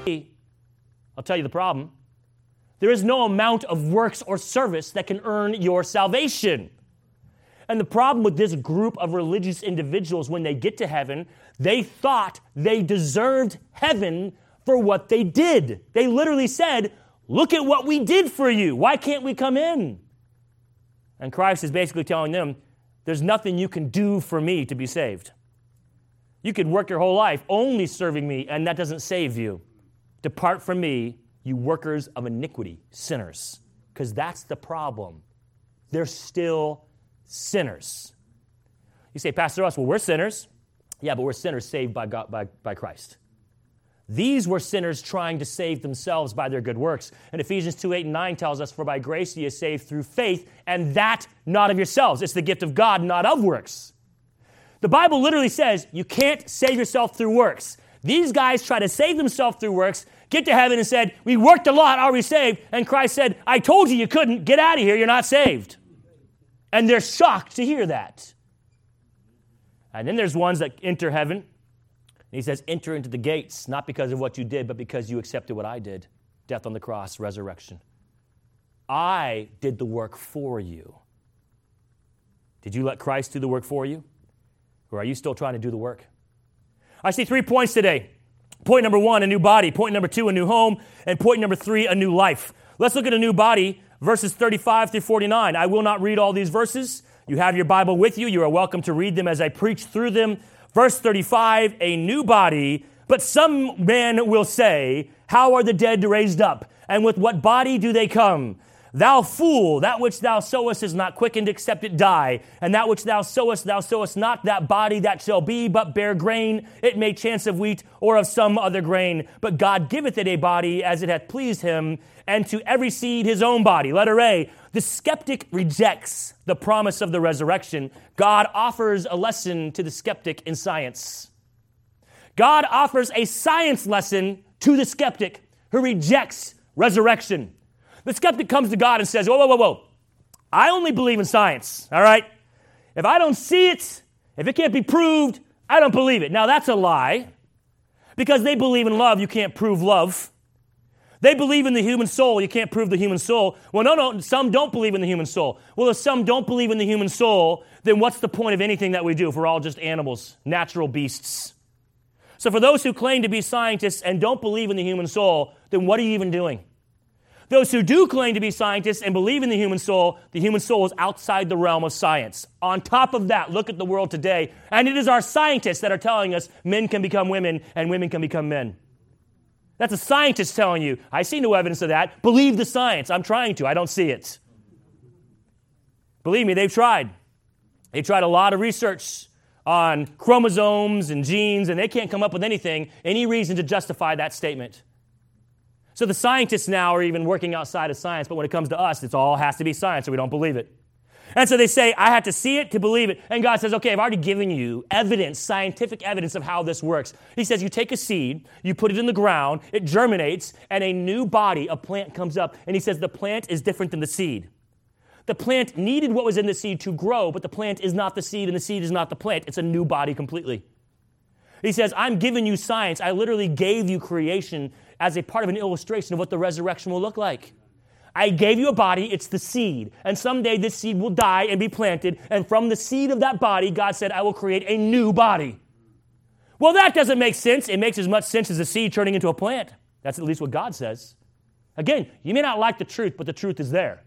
I'll tell you the problem. There is no amount of works or service that can earn your salvation. And the problem with this group of religious individuals, when they get to heaven, they thought they deserved heaven for what they did. They literally said, look at what we did for you. Why can't we come in? And Christ is basically telling them, there's nothing you can do for me to be saved. You could work your whole life only serving me, and that doesn't save you. Depart from me, you workers of iniquity, sinners. Because that's the problem. They're still sinners. You say, Pastor Russ, well, we're sinners. Yeah, but we're sinners saved by God, by Christ. These were sinners trying to save themselves by their good works. And Ephesians 2:8-9 tells us, for by grace ye are saved through faith, and that not of yourselves. It's the gift of God, not of works. The Bible literally says you can't save yourself through works. These guys try to save themselves through works, get to heaven and said, we worked a lot, are we saved? And Christ said, I told you couldn't. Get out of here. You're not saved. And they're shocked to hear that. And then there's ones that enter heaven. And he says, enter into the gates, not because of what you did, but because you accepted what I did. Death on the cross, resurrection. I did the work for you. Did you let Christ do the work for you? Or are you still trying to do the work? I see 3 points today. Point number 1, a new body. Point number 2, a new home. And point number 3, a new life. Let's look at a new body, verses 35 through 49. I will not read all these verses. You have your Bible with you. You are welcome to read them as I preach through them. Verse 35, a new body, but some men will say, how are the dead raised up? And with what body do they come? Thou fool, that which thou sowest is not quickened except it die. And that which thou sowest not that body that shall be, but bear grain. It may chance of wheat or of some other grain. But God giveth it a body as it hath pleased him, and to every seed his own body. Letter A, the skeptic rejects the promise of the resurrection. God offers a lesson to the skeptic in science. God offers a science lesson to the skeptic who rejects resurrection. The skeptic comes to God and says, whoa. I only believe in science, all right? If I don't see it, if it can't be proved, I don't believe it. Now, that's a lie, because they believe in love. You can't prove love. They believe in the human soul. You can't prove the human soul. Well, no, some don't believe in the human soul. Well, if some don't believe in the human soul, then what's the point of anything that we do if we're all just animals, natural beasts? So for those who claim to be scientists and don't believe in the human soul, then what are you even doing? Those who do claim to be scientists and believe in the human soul is outside the realm of science. On top of that, look at the world today, and it is our scientists that are telling us men can become women and women can become men. That's a scientist telling you, I see no evidence of that. Believe the science. I'm trying to. I don't see it. Believe me, they've tried. They tried a lot of research on chromosomes and genes, and they can't come up with any reason to justify that statement. So the scientists now are even working outside of science, but when it comes to us, it all has to be science, so we don't believe it. And so they say, I have to see it to believe it. And God says, okay, I've already given you evidence, scientific evidence of how this works. He says, you take a seed, you put it in the ground, it germinates, and a new body, a plant comes up. And he says the plant is different than the seed. The plant needed what was in the seed to grow, but the plant is not the seed, and the seed is not the plant. It's a new body completely. He says, I'm giving you science. I literally gave you creation as a part of an illustration of what the resurrection will look like. I gave you a body, it's the seed. And someday this seed will die and be planted. And from the seed of that body, God said, I will create a new body. Well, that doesn't make sense. It makes as much sense as a seed turning into a plant. That's at least what God says. Again, you may not like the truth, but the truth is there.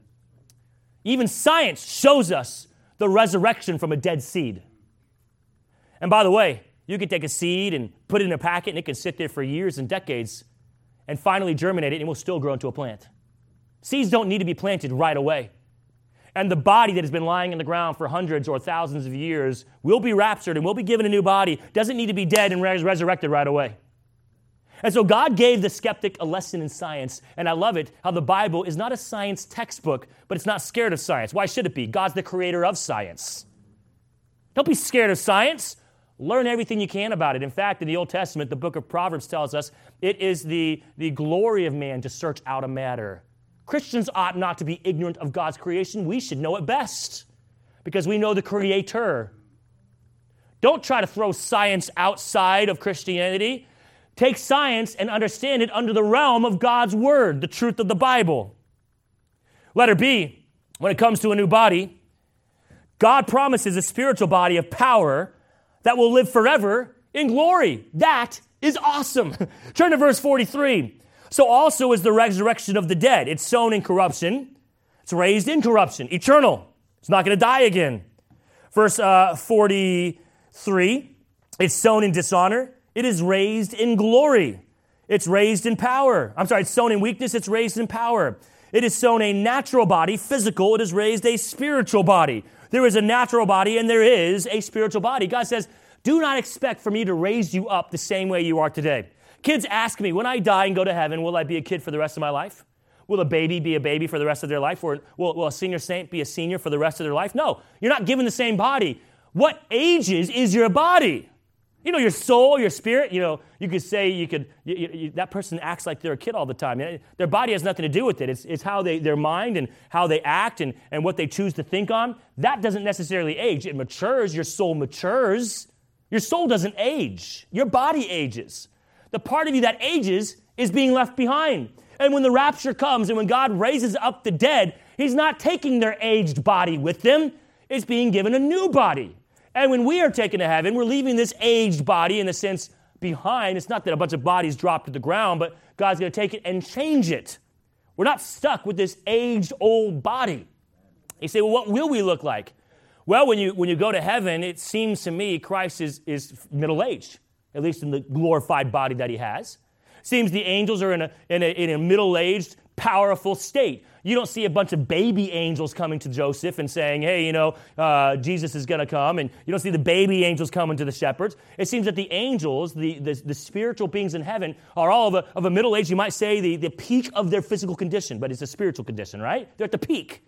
Even science shows us the resurrection from a dead seed. And by the way, you can take a seed and put it in a packet, and it can sit there for years and decades and finally germinate it, and it will still grow into a plant. Seeds don't need to be planted right away. And the body that has been lying in the ground for hundreds or thousands of years will be raptured and will be given a new body. Doesn't need to be dead and resurrected right away. And so God gave the skeptic a lesson in science, and I love it how the Bible is not a science textbook, but it's not scared of science. Why should it be? God's the creator of science. Don't be scared of science. Learn everything you can about it. In fact, in the Old Testament, the book of Proverbs tells us it is the glory of man to search out a matter. Christians ought not to be ignorant of God's creation. We should know it best because we know the Creator. Don't try to throw science outside of Christianity. Take science and understand it under the realm of God's word, the truth of the Bible. Letter B, when it comes to a new body, God promises a spiritual body of power that will live forever in glory. That is awesome. Turn to verse 43. So also is the resurrection of the dead. It's sown in corruption. It's raised in corruption, eternal. It's not going to die again. Verse 43, it's sown in dishonor. It is raised in glory. It's raised in power. It's sown in weakness. It's raised in power. It is sown a natural body, physical. It is raised a spiritual body. There is a natural body and there is a spiritual body. God says, do not expect for me to raise you up the same way you are today. Kids ask me, when I die and go to heaven, will I be a kid for the rest of my life? Will a baby be a baby for the rest of their life? Or will a senior saint be a senior for the rest of their life? No, you're not given the same body. What ages is your body? Your soul, your spirit, you could say that person acts like they're a kid all the time. Their body has nothing to do with it. It's how their mind and how they act and what they choose to think on. That doesn't necessarily age. It matures. Your soul matures. Your soul doesn't age. Your body ages. The part of you that ages is being left behind. And when the rapture comes and when God raises up the dead, he's not taking their aged body with them. It's being given a new body. And when we are taken to heaven, we're leaving this aged body, in a sense, behind. It's not that a bunch of bodies drop to the ground, but God's going to take it and change it. We're not stuck with this aged old body. You say, well, what will we look like? Well, when you go to heaven, it seems to me Christ is middle-aged, at least in the glorified body that he has. Seems the angels are in a middle-aged, powerful state. You don't see a bunch of baby angels coming to Joseph and saying, hey, Jesus is going to come. And you don't see the baby angels coming to the shepherds. It seems that the angels, the spiritual beings in heaven, are all of a middle age, you might say, the peak of their physical condition. But it's a spiritual condition, right? They're at the peak.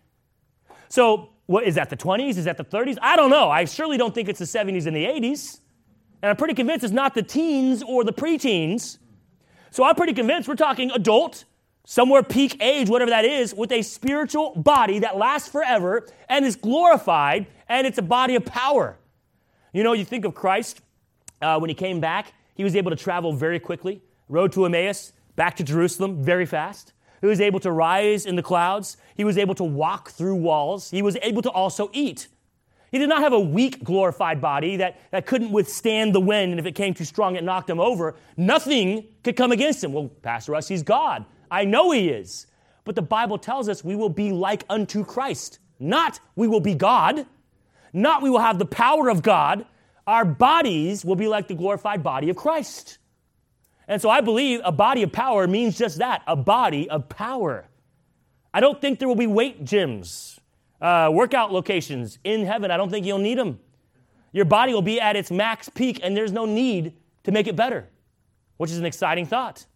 So what is that, the 20s? Is that the 30s? I don't know. I surely don't think it's the 70s and the 80s. And I'm pretty convinced it's not the teens or the preteens. So I'm pretty convinced we're talking adult, somewhere peak age, whatever that is, with a spiritual body that lasts forever and is glorified, and it's a body of power. You think of Christ, when he came back, he was able to travel very quickly, road to Emmaus, back to Jerusalem very fast. He was able to rise in the clouds. He was able to walk through walls. He was able to also eat. He did not have a weak, glorified body that couldn't withstand the wind, and if it came too strong, it knocked him over. Nothing could come against him. Well, Pastor Russ, he's God. I know he is. But the Bible tells us we will be like unto Christ. Not we will be God. Not we will have the power of God. Our bodies will be like the glorified body of Christ. And so I believe a body of power means just that, a body of power. I don't think there will be weight gyms, workout locations in heaven. I don't think you'll need them. Your body will be at its max peak, and there's no need to make it better, which is an exciting thought.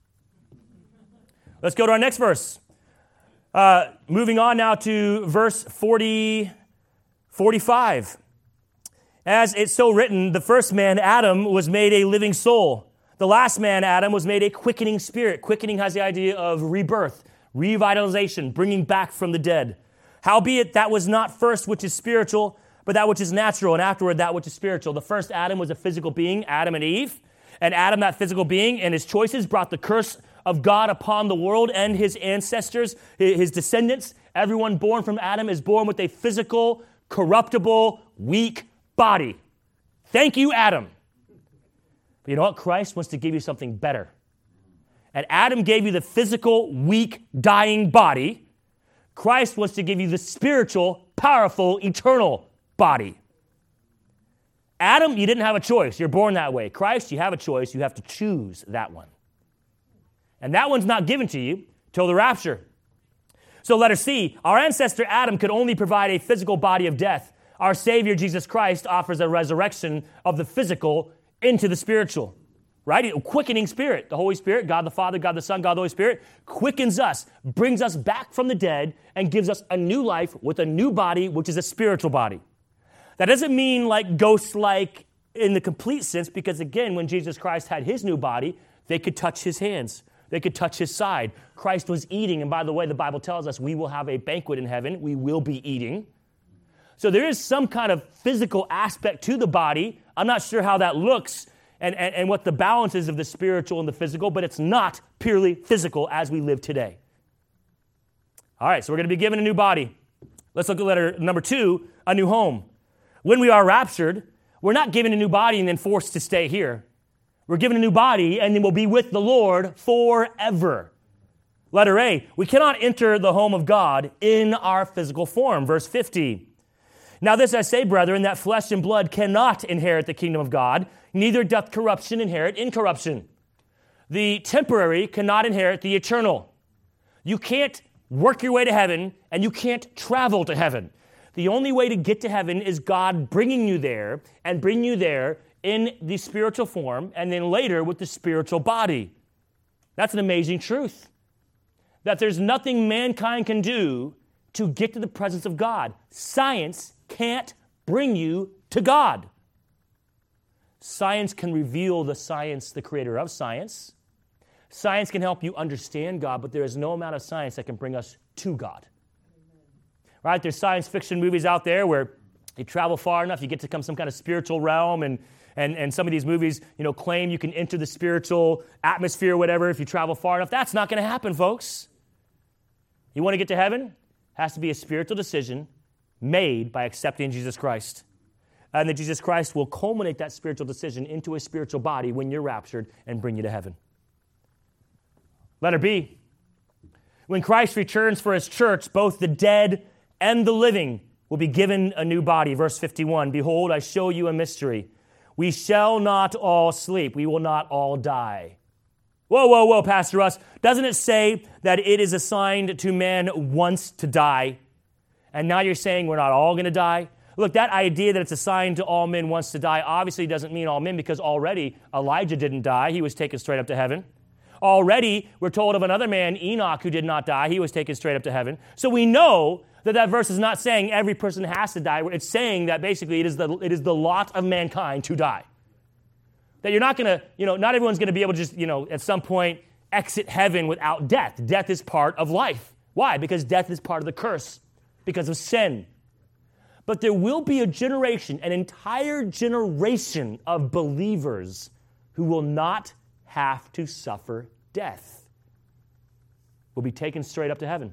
Let's go to our next verse. Moving on now to verse 45. As it's so written, the first man, Adam, was made a living soul. The last man, Adam, was made a quickening spirit. Quickening has the idea of rebirth, revitalization, bringing back from the dead. Howbeit, that was not first which is spiritual, but that which is natural, and afterward that which is spiritual. The first Adam was a physical being, Adam and Eve. And Adam, that physical being, and his choices brought the curse of God upon the world and his ancestors, his descendants. Everyone born from Adam is born with a physical, corruptible, weak body. Thank you, Adam. But you know what? Christ wants to give you something better. And Adam gave you the physical, weak, dying body. Christ wants to give you the spiritual, powerful, eternal body. Adam, you didn't have a choice. You're born that way. Christ, you have a choice. You have to choose that one. And that one's not given to you till the rapture. So letter C, our ancestor Adam could only provide a physical body of death. Our Savior, Jesus Christ, offers a resurrection of the physical into the spiritual, right? A quickening spirit. The Holy Spirit, God the Father, God the Son, God the Holy Spirit, quickens us, brings us back from the dead, and gives us a new life with a new body, which is a spiritual body. That doesn't mean like ghost-like in the complete sense, because again, when Jesus Christ had his new body, they could touch his hands. They could touch his side. Christ was eating, and by the way, the Bible tells us we will have a banquet in heaven. We will be eating. So there is some kind of physical aspect to the body. I'm not sure how that looks and what the balance is of the spiritual and the physical, but it's not purely physical as we live today. All right, so we're going to be given a new body. Let's look at letter number 2, a new home. When we are raptured, we're not given a new body and then forced to stay here. We're given a new body and then we'll be with the Lord forever. Letter A, we cannot enter the home of God in our physical form. Verse 50. Now this I say, brethren, that flesh and blood cannot inherit the kingdom of God, neither doth corruption inherit incorruption. The temporary cannot inherit the eternal. You can't work your way to heaven, and you can't travel to heaven. The only way to get to heaven is God bringing you there, and bring you there in the spiritual form, and then later with the spiritual body. That's an amazing truth. That there's nothing mankind can do to get to the presence of God. Science can't bring you to God. Science can reveal the science, the creator of science. Science can help you understand God, but there is no amount of science that can bring us to God. Right? There's science fiction movies out there where you travel far enough, you get to some kind of spiritual realm, and some of these movies, claim you can enter the spiritual atmosphere or whatever if you travel far enough. That's not going to happen, folks. You want to get to heaven? It has to be a spiritual decision made by accepting Jesus Christ. And that Jesus Christ will culminate that spiritual decision into a spiritual body when you're raptured and bring you to heaven. Letter B, when Christ returns for his church, both the dead and the living will be given a new body. Verse 51, behold, I show you a mystery. We shall not all sleep. We will not all die. Whoa, Pastor Russ. Doesn't it say that it is assigned to man once to die? And now you're saying we're not all going to die? Look, that idea that it's assigned to all men once to die obviously doesn't mean all men, because already Elijah didn't die. He was taken straight up to heaven. Already, we're told of another man, Enoch, who did not die. He was taken straight up to heaven. So we know that verse is not saying every person has to die. It's saying that basically it is the lot of mankind to die. That you're not going to, not everyone's going to be able to just, at some point exit heaven without death. Death is part of life. Why? Because death is part of the curse because of sin. But there will be a generation, an entire generation of believers who will not have to suffer death. Will be taken straight up to heaven.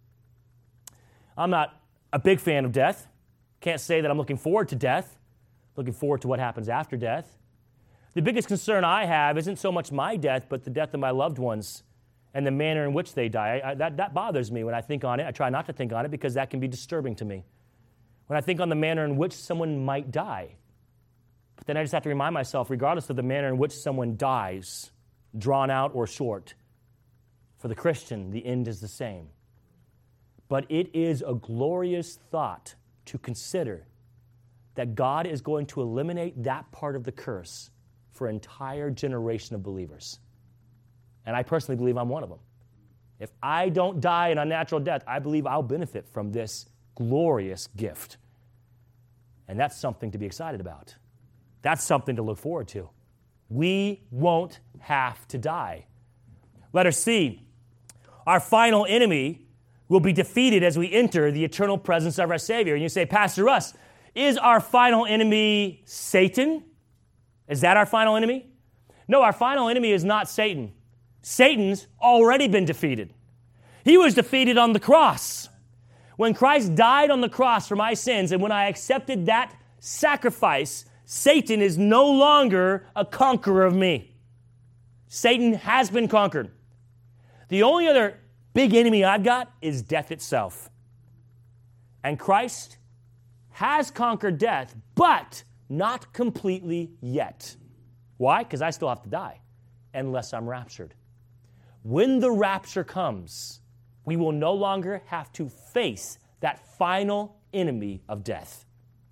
I'm not a big fan of death. Can't say that I'm looking forward to death. Looking forward to what happens after death. The biggest concern I have isn't so much my death, but the death of my loved ones and the manner in which they die. That bothers me when I think on it. I try not to think on it because that can be disturbing to me. When I think on the manner in which someone might die. But then I just have to remind myself, regardless of the manner in which someone dies, drawn out or short, for the Christian, the end is the same. But it is a glorious thought to consider that God is going to eliminate that part of the curse for an entire generation of believers. And I personally believe I'm one of them. If I don't die an unnatural death, I believe I'll benefit from this glorious gift. And that's something to be excited about. That's something to look forward to. We won't have to die. Letter C, our final enemy will be defeated as we enter the eternal presence of our Savior. And you say, Pastor Russ, is our final enemy Satan? Is that our final enemy? No, our final enemy is not Satan. Satan's already been defeated. He was defeated on the cross. When Christ died on the cross for my sins, and when I accepted that sacrifice, Satan is no longer a conqueror of me. Satan has been conquered. The only other big enemy I've got is death itself. And Christ has conquered death, but not completely yet. Why? Because I still have to die, unless I'm raptured. When the rapture comes, we will no longer have to face that final enemy of death.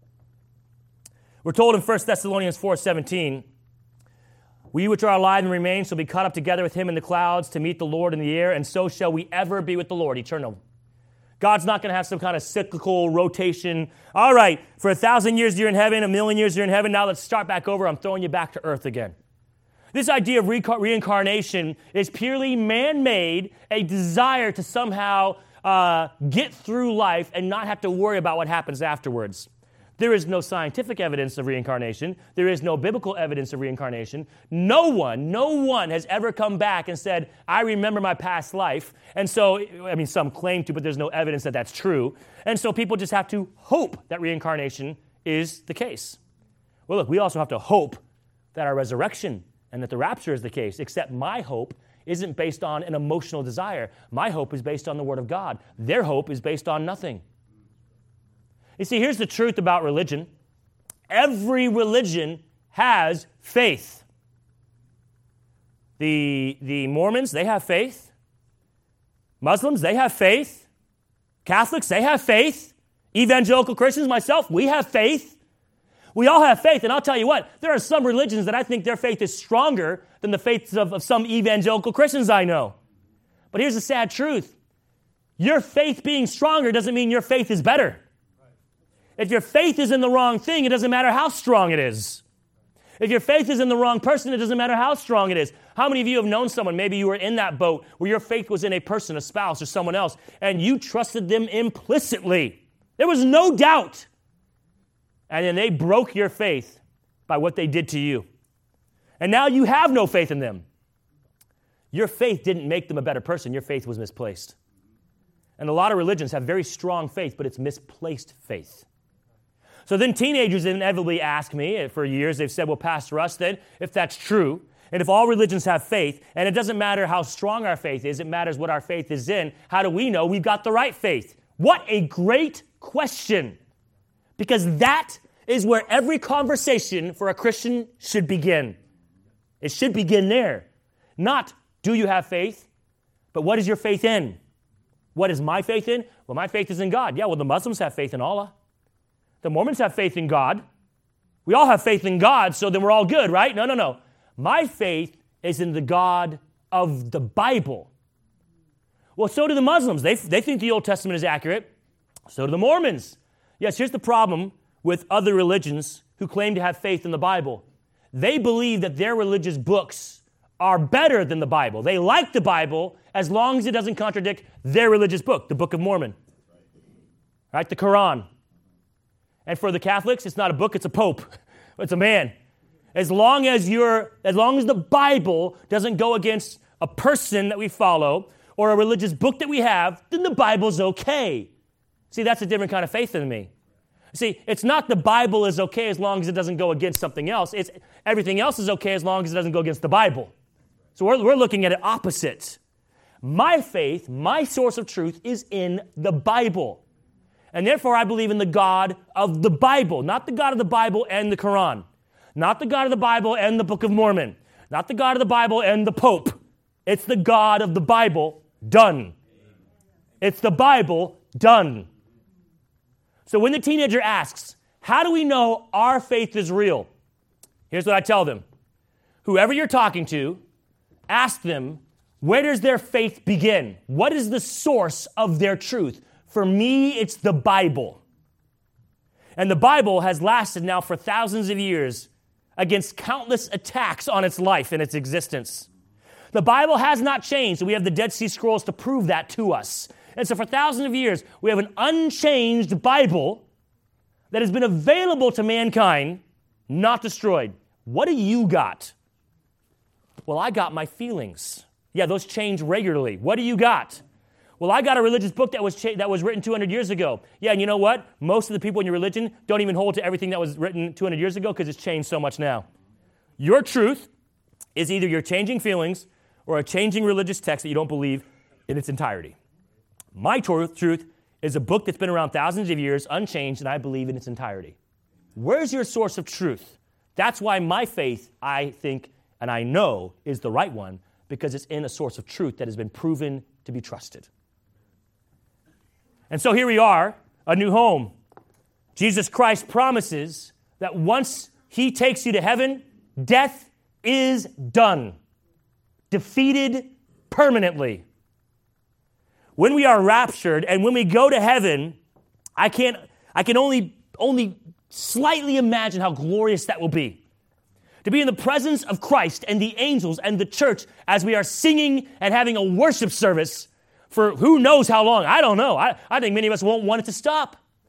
We're told in 1 Thessalonians 4:17, we which are alive and remain shall be caught up together with him in the clouds to meet the Lord in the air, and so shall we ever be with the Lord, eternal. God's not going to have some kind of cyclical rotation. All right, for 1,000 years you're in heaven, 1,000,000 years you're in heaven, now let's start back over. I'm throwing you back to earth again. This idea of reincarnation is purely man-made, a desire to somehow get through life and not have to worry about what happens afterwards. There is no scientific evidence of reincarnation. There is no biblical evidence of reincarnation. No one has ever come back and said, I remember my past life. And so, some claim to, but there's no evidence that that's true. And so people just have to hope that reincarnation is the case. Well, look, we also have to hope that our resurrection and that the rapture is the case, except my hope isn't based on an emotional desire. My hope is based on the Word of God. Their hope is based on nothing. You see, here's the truth about religion. Every religion has faith. The Mormons, they have faith. Muslims, they have faith. Catholics, they have faith. Evangelical Christians, myself, we have faith. We all have faith, and I'll tell you what, there are some religions that I think their faith is stronger than the faiths of some evangelical Christians I know. But here's the sad truth. Your faith being stronger doesn't mean your faith is better. If your faith is in the wrong thing, it doesn't matter how strong it is. If your faith is in the wrong person, it doesn't matter how strong it is. How many of you have known someone, maybe you were in that boat, where your faith was in a person, a spouse, or someone else, and you trusted them implicitly? There was no doubt. And then they broke your faith by what they did to you. And now you have no faith in them. Your faith didn't make them a better person. Your faith was misplaced. And a lot of religions have very strong faith, but it's misplaced faith. So then teenagers inevitably ask me, for years they've said, well, Pastor Russ, then, if that's true, and if all religions have faith, and it doesn't matter how strong our faith is, it matters what our faith is in, how do we know we've got the right faith? What a great question. Because that is where every conversation for a Christian should begin. It should begin there. Not, do you have faith? But what is your faith in? What is my faith in? Well, my faith is in God. Yeah, well, the Muslims have faith in Allah. The Mormons have faith in God. We all have faith in God, so then we're all good, right? No. My faith is in the God of the Bible. Well, so do the Muslims. They think the Old Testament is accurate. So do the Mormons. Yes, here's the problem with other religions who claim to have faith in the Bible. They believe that their religious books are better than the Bible. They like the Bible as long as it doesn't contradict their religious book, the Book of Mormon. Right, the Quran. And for the Catholics, it's not a book, it's a pope. It's a man. As long as the Bible doesn't go against a person that we follow or a religious book that we have, then the Bible's okay. See, that's a different kind of faith than me. See, it's not the Bible is okay as long as it doesn't go against something else. It's everything else is okay as long as it doesn't go against the Bible. So we're looking at it opposite. My faith, my source of truth is in the Bible. And therefore, I believe in the God of the Bible, not the God of the Bible and the Quran, not the God of the Bible and the Book of Mormon, not the God of the Bible and the Pope. It's the God of the Bible, done. It's the Bible, done. So when the teenager asks, how do we know our faith is real? Here's what I tell them. Whoever you're talking to, ask them, where does their faith begin? What is the source of their truth? For me, it's the Bible. And the Bible has lasted now for thousands of years against countless attacks on its life and its existence. The Bible has not changed, and we have the Dead Sea Scrolls to prove that to us. And so for thousands of years, we have an unchanged Bible that has been available to mankind, not destroyed. What do you got? Well, I got my feelings. Yeah, those change regularly. What do you got? Well, I got a religious book that was written 200 years ago. Yeah, and you know what? Most of the people in your religion don't even hold to everything that was written 200 years ago because it's changed so much now. Your truth is either your changing feelings or a changing religious text that you don't believe in its entirety. My truth is a book that's been around thousands of years, unchanged, and I believe in its entirety. Where's your source of truth? That's why my faith, I think, and I know, is the right one, because it's in a source of truth that has been proven to be trusted. And so here we are, a new home. Jesus Christ promises that once he takes you to heaven, death is done, defeated permanently. When we are raptured and when we go to heaven, I can only slightly imagine how glorious that will be. To be in the presence of Christ and the angels and the church as we are singing and having a worship service for who knows how long. I don't know. I think many of us won't want it to stop.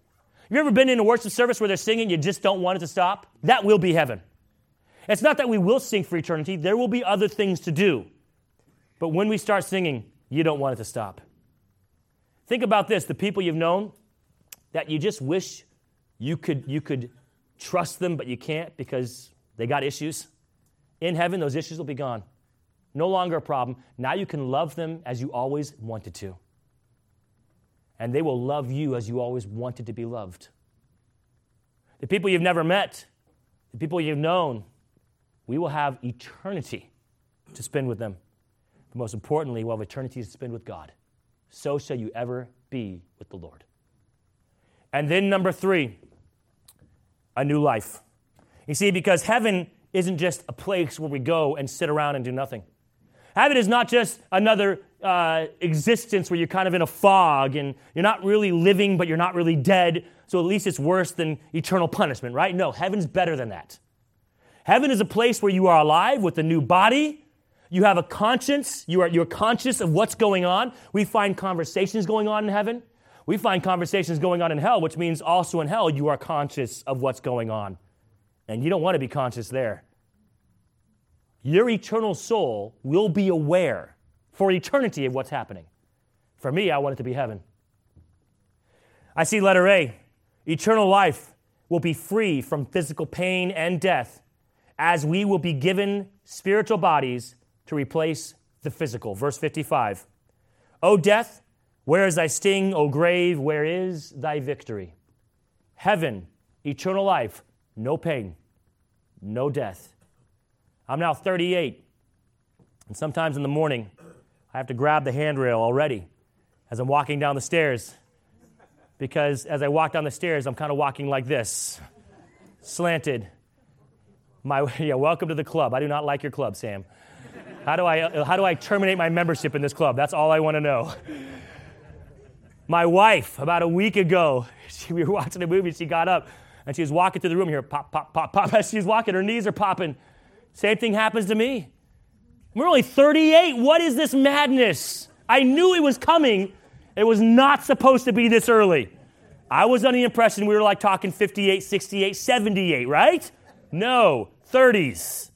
you ever been in a worship service where they're singing, you just don't want it to stop? That will be heaven. It's not that we will sing for eternity. There will be other things to do. But when we start singing, you don't want it to stop. Think about this, the people you've known that you just wish you could trust them, but you can't because they got issues. In heaven, those issues will be gone. No longer a problem. Now you can love them as you always wanted to. And they will love you as you always wanted to be loved. The people you've never met, the people you've known, we will have eternity to spend with them. But most importantly, we'll have eternity to spend with God. So shall you ever be with the Lord. And then number 3, a new life. You see, because heaven isn't just a place where we go and sit around and do nothing. Heaven is not just another existence where you're kind of in a fog and you're not really living, but you're not really dead. So at least it's worse than eternal punishment, right? No, heaven's better than that. Heaven is a place where you are alive with a new body. You have a conscience. You're conscious of what's going on. We find conversations going on in heaven. We find conversations going on in hell, which means also in hell you are conscious of what's going on. And you don't want to be conscious there. Your eternal soul will be aware for eternity of what's happening. For me, I want it to be heaven. I see letter A. Eternal life will be free from physical pain and death as we will be given spiritual bodies to replace the physical. Verse 55. O death, where is thy sting? O grave, where is thy victory? Heaven, eternal life, no pain, no death. I'm now 38, and sometimes in the morning, I have to grab the handrail already as I'm walking down the stairs, because as I walk down the stairs, I'm kind of walking like this, slanted. Welcome to the club. I do not like your club, Sam. How do I terminate my membership in this club? That's all I want to know. My wife, about a week ago, we were watching a movie, she got up, and she was walking through the room here, pop, pop, pop, pop. As she's walking, her knees are popping. Same thing happens to me. We're only 38. What is this madness? I knew it was coming. It was not supposed to be this early. I was under the impression we were like talking 58, 68, 78, right? No, 30s.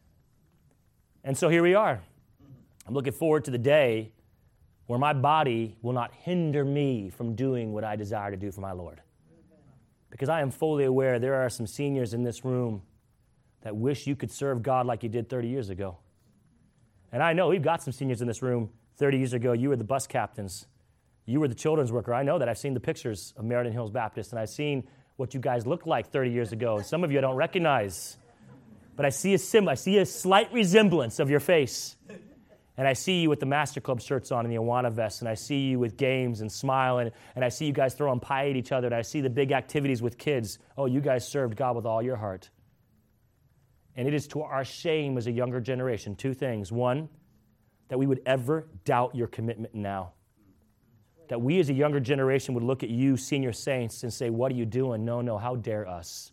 And so here we are. I'm looking forward to the day where my body will not hinder me from doing what I desire to do for my Lord. Because I am fully aware there are some seniors in this room that wish you could serve God like you did 30 years ago. And I know we've got some seniors in this room 30 years ago. You were the bus captains. You were the children's worker. I know that. I've seen the pictures of Meriden Hills Baptist, and I've seen what you guys looked like 30 years ago. Some of you I don't recognize. But I see a slight resemblance of your face. And I see you with the Master Club shirts on and the Awana vests, and I see you with games and smiling, and I see you guys throwing pie at each other, and I see the big activities with kids. Oh, you guys served God with all your heart. And it is to our shame as a younger generation, 2 things. 1, that we would ever doubt your commitment now. That we as a younger generation would look at you, senior saints, and say, what are you doing? No, how dare us?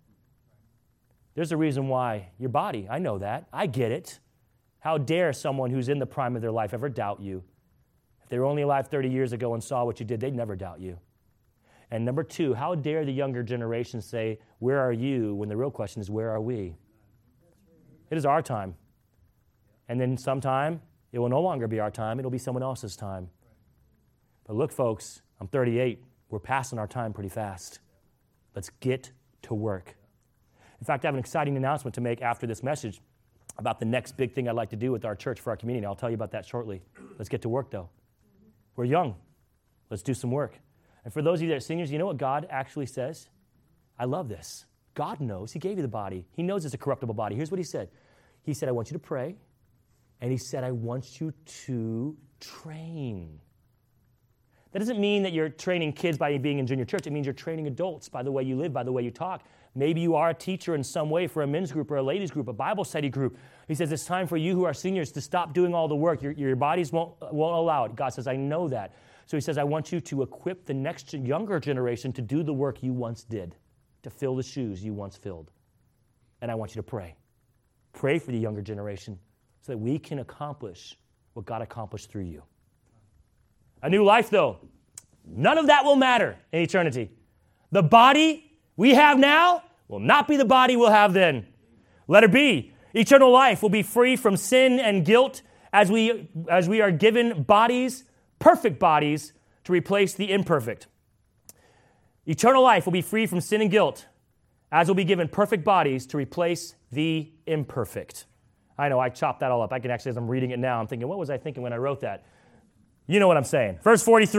There's a reason why. Your body, I know that. I get it. How dare someone who's in the prime of their life ever doubt you? If they were only alive 30 years ago and saw what you did, they'd never doubt you. And number 2, how dare the younger generation say, where are you, when the real question is, where are we? It is our time. And then sometime, it will no longer be our time. It'll be someone else's time. But look, folks, I'm 38. We're passing our time pretty fast. Let's get to work. In fact, I have an exciting announcement to make after this message about the next big thing I'd like to do with our church for our community. I'll tell you about that shortly. Let's get to work, though. We're young. Let's do some work. And for those of you that are seniors, you know what God actually says? I love this. God knows. He gave you the body. He knows it's a corruptible body. Here's what he said. He said, I want you to pray. And he said, I want you to train. That doesn't mean that you're training kids by being in junior church. It means you're training adults by the way you live, by the way you talk. Maybe you are a teacher in some way for a men's group or a ladies group, a Bible study group. He says it's time for you who are seniors to stop doing all the work. Your bodies won't allow it. God says, I know that. So he says, I want you to equip the next younger generation to do the work you once did, to fill the shoes you once filled. And I want you to pray. Pray for the younger generation so that we can accomplish what God accomplished through you. A new life, though, none of that will matter in eternity. The body we have now will not be the body we'll have then. Letter B, eternal life will be free from sin and guilt as we are given bodies, perfect bodies, to replace the imperfect. Eternal life will be free from sin and guilt as will be given perfect bodies to replace the imperfect. I know, I chopped that all up. I can actually, as I'm reading it now, I'm thinking, what was I thinking when I wrote that? You know what I'm saying. Verse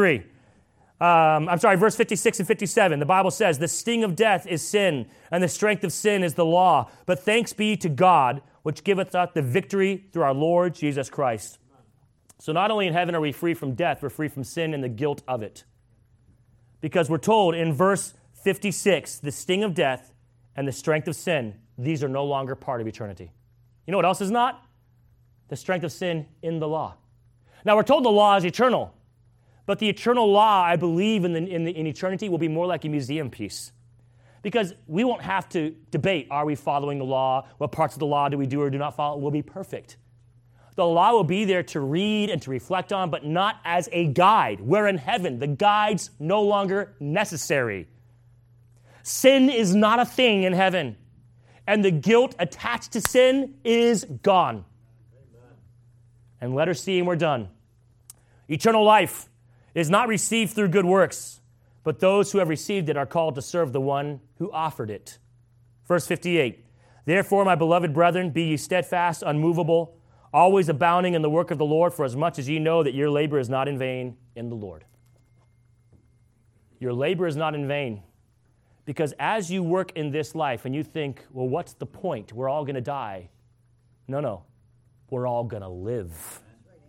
56 and 57. The Bible says, the sting of death is sin, and the strength of sin is the law. But thanks be to God, which giveth us the victory through our Lord Jesus Christ. So not only in heaven are we free from death, we're free from sin and the guilt of it. Because we're told in verse 56, the sting of death and the strength of sin, these are no longer part of eternity. You know what else is not? The strength of sin in the law. Now we're told the law is eternal, but the eternal law, I believe, in eternity will be more like a museum piece. Because we won't have to debate, are we following the law? What parts of the law do we do or do not follow? We'll be perfect. The law will be there to read and to reflect on, but not as a guide. We're in heaven. The guide's no longer necessary. Sin is not a thing in heaven, and the guilt attached to sin is gone. And letter C, and we're done. Eternal life is not received through good works, but those who have received it are called to serve the one who offered it. Verse 58, therefore, my beloved brethren, be ye steadfast, unmovable, always abounding in the work of the Lord, for as much as ye know that your labor is not in vain in the Lord. Your labor is not in vain, because as you work in this life and you think, well, what's the point? We're all going to die. No. We're all going to live.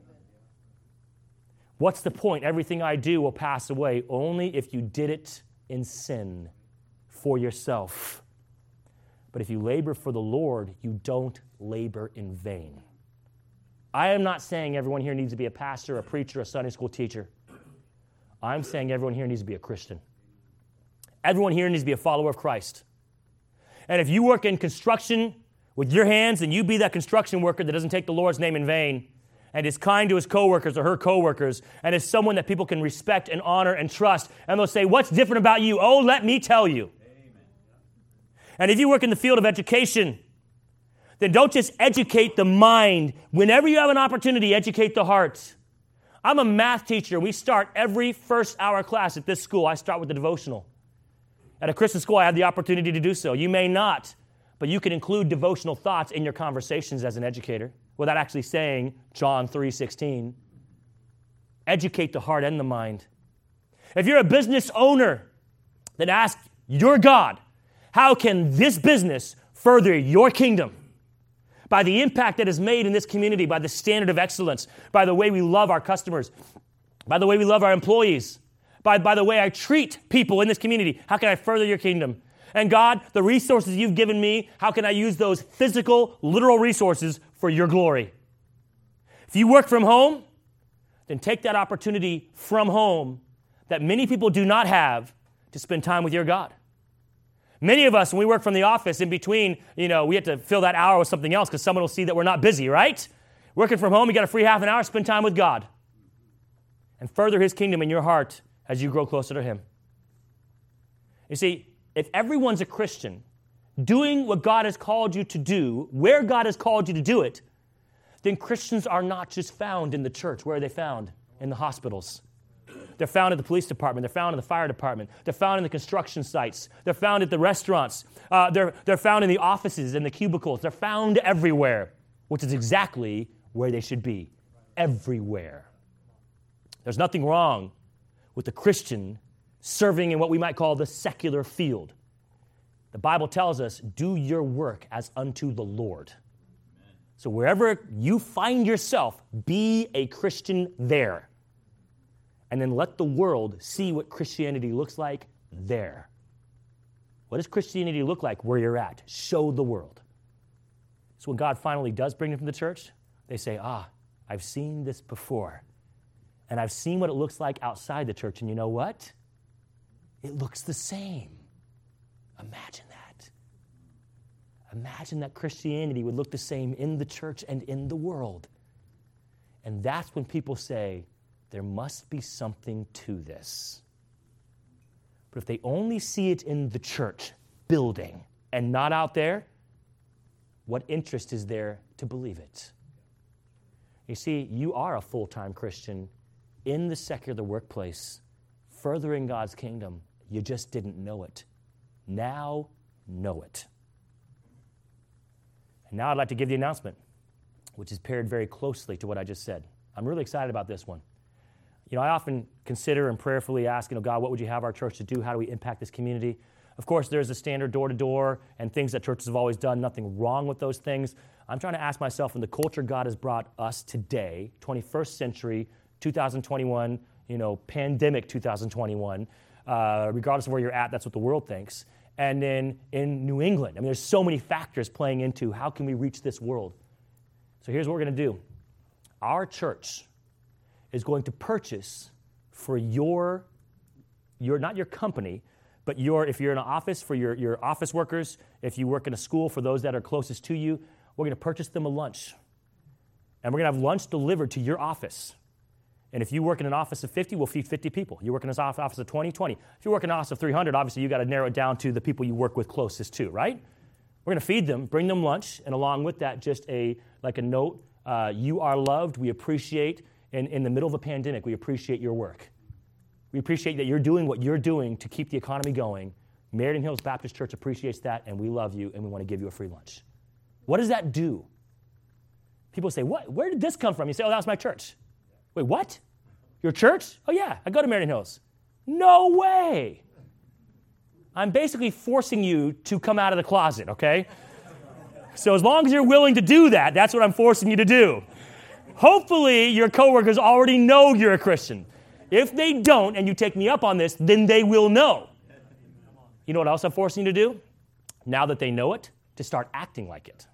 What's the point? Everything I do will pass away only if you did it in sin for yourself. But if you labor for the Lord, you don't labor in vain. I am not saying everyone here needs to be a pastor, a preacher, a Sunday school teacher. I'm saying everyone here needs to be a Christian. Everyone here needs to be a follower of Christ. And if you work in construction with your hands, then you be that construction worker that doesn't take the Lord's name in vain and is kind to his coworkers or her coworkers and is someone that people can respect and honor and trust. And they'll say, what's different about you? Oh, let me tell you. Amen. And if you work in the field of education, then don't just educate the mind. Whenever you have an opportunity, educate the heart. I'm a math teacher. We start every first hour class at this school. I start with the devotional. At a Christian school, I have the opportunity to do so. You may not, but you can include devotional thoughts in your conversations as an educator without actually saying John 3:16. Educate the heart and the mind. If you're a business owner, then ask your God, how can this business further your kingdom? By the impact that is made in this community, by the standard of excellence, by the way we love our customers, by the way we love our employees, by the way I treat people in this community. How can I further your kingdom? And God, the resources you've given me, how can I use those physical, literal resources for your glory? If you work from home, then take that opportunity from home that many people do not have to spend time with your God. Many of us, when we work from the office, in between, we have to fill that hour with something else because someone will see that we're not busy, right? Working from home, you got a free half an hour, spend time with God. And further His kingdom in your heart as you grow closer to Him. You see, if everyone's a Christian, doing what God has called you to do, where God has called you to do it, then Christians are not just found in the church. Where are they found? In the hospitals. They're found at the police department. They're found in the fire department. They're found in the construction sites. They're found at the restaurants. They're found in the offices and the cubicles. They're found everywhere, which is exactly where they should be. Everywhere. There's nothing wrong with the Christian serving in what we might call the secular field. The Bible tells us, do your work as unto the Lord. Amen. So wherever you find yourself, be a Christian there. And then let the world see what Christianity looks like there. What does Christianity look like where you're at? Show the world. So when God finally does bring them from the church, they say, I've seen this before. And I've seen what it looks like outside the church. And you know what? It looks the same. Imagine that. Imagine that Christianity would look the same in the church and in the world. And that's when people say, there must be something to this. But if they only see it in the church building and not out there, what interest is there to believe it? You see, you are a full-time Christian in the secular workplace, furthering God's kingdom. You just didn't know it. Now, know it. And now I'd like to give the announcement, which is paired very closely to what I just said. I'm really excited about this one. I often consider and prayerfully ask, God, what would you have our church to do? How do we impact this community? Of course, there's a standard door-to-door and things that churches have always done. Nothing wrong with those things. I'm trying to ask myself, in the culture God has brought us today, 21st century, 2021, pandemic 2021, regardless of where you're at, that's what the world thinks. And then in New England, there's so many factors playing into how can we reach this world. So here's what we're going to do. Our church is going to purchase for your not your company, but if you're in an office, for your office workers, if you work in a school, for those that are closest to you, we're going to purchase them a lunch. And we're going to have lunch delivered to your office. And if you work in an office of 50, we'll feed 50 people. You work in an office of 20, 20. If you work in an office of 300, obviously you got to narrow it down to the people you work with closest to, right? We're going to feed them, bring them lunch, and along with that, just a note, you are loved, we appreciate. In the middle of a pandemic, we appreciate your work. We appreciate that you're doing what you're doing to keep the economy going. Meriden Hills Baptist Church appreciates that, and we love you, and we want to give you a free lunch. What does that do? People say, "What? Where did this come from?" You say, "Oh, that was my church." Wait, what? Your church? Oh, yeah, I go to Meriden Hills. No way. I'm basically forcing you to come out of the closet, okay? So as long as you're willing to do that, that's what I'm forcing you to do. Hopefully, your coworkers already know you're a Christian. If they don't, and you take me up on this, then they will know. You know what else I'm forcing you to do? Now that they know it, to start acting like it.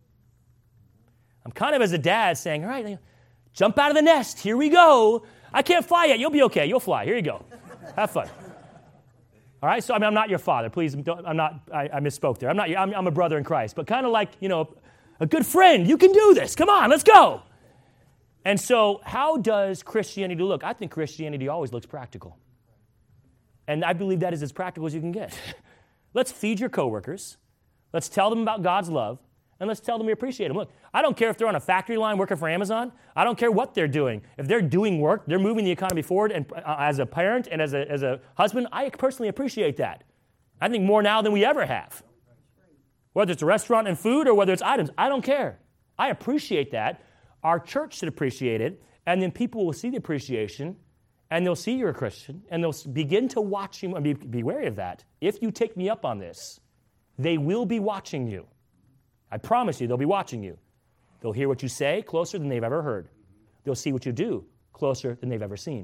I'm kind of as a dad saying, all right, jump out of the nest. Here we go. I can't fly yet. You'll be okay. You'll fly. Here you go. Have fun. All right? So, I'm not your father. Please, I misspoke there. I'm a brother in Christ. But kind of like, a good friend. You can do this. Come on, let's go. And so how does Christianity look? I think Christianity always looks practical. And I believe that is as practical as you can get. Let's feed your coworkers. Let's tell them about God's love. And let's tell them we appreciate them. Look, I don't care if they're on a factory line working for Amazon. I don't care what they're doing. If they're doing work, they're moving the economy forward. And as a parent and as a husband, I personally appreciate that. I think more now than we ever have. Whether it's a restaurant and food or whether it's items, I don't care. I appreciate that. Our church should appreciate it, and then people will see the appreciation, and they'll see you're a Christian, and they'll begin to watch you, and be wary of that. If you take me up on this, they will be watching you. I promise you, they'll be watching you. They'll hear what you say closer than they've ever heard. They'll see what you do closer than they've ever seen.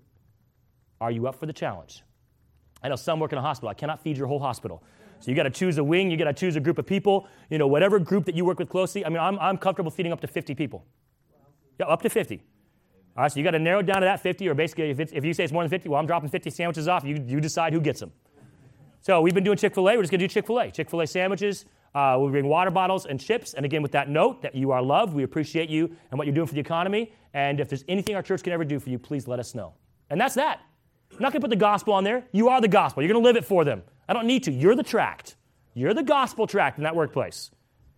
Are you up for the challenge? I know some work in a hospital. I cannot feed your whole hospital. So you got to choose a wing. You got to choose a group of people. Whatever group that you work with closely. I'm comfortable feeding up to 50 people. Yeah, up to 50. All right, so you got to narrow it down to that 50, or basically if you say it's more than 50, well, I'm dropping 50 sandwiches off. You decide who gets them. So we've been doing Chick-fil-A. We're just going to do Chick-fil-A. Chick-fil-A sandwiches. We'll bring water bottles and chips. And again, with that note that you are loved, we appreciate you and what you're doing for the economy. And if there's anything our church can ever do for you, please let us know. And that's that. I'm not going to put the gospel on there. You are the gospel. You're going to live it for them. I don't need to. You're the tract. You're the gospel tract in that workplace.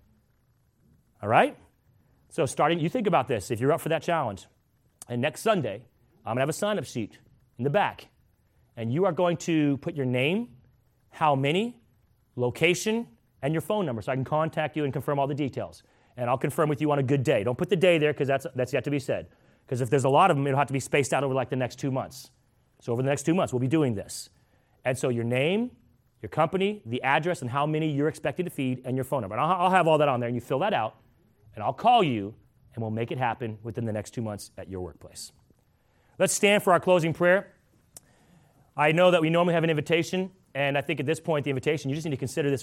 All right? So you think about this, if you're up for that challenge. And next Sunday, I'm going to have a sign-up sheet in the back. And you are going to put your name, how many, location, and your phone number so I can contact you and confirm all the details. And I'll confirm with you on a good day. Don't put the day there because that's yet to be said. Because if there's a lot of them, it'll have to be spaced out over like the next 2 months. So over the next 2 months, we'll be doing this. And so your name, your company, the address, and how many you're expected to feed, and your phone number. And I'll have all that on there, and you fill that out, and I'll call you, and we'll make it happen within the next 2 months at your workplace. Let's stand for our closing prayer. I know that we normally have an invitation, and I think at this point, the invitation, you just need to consider this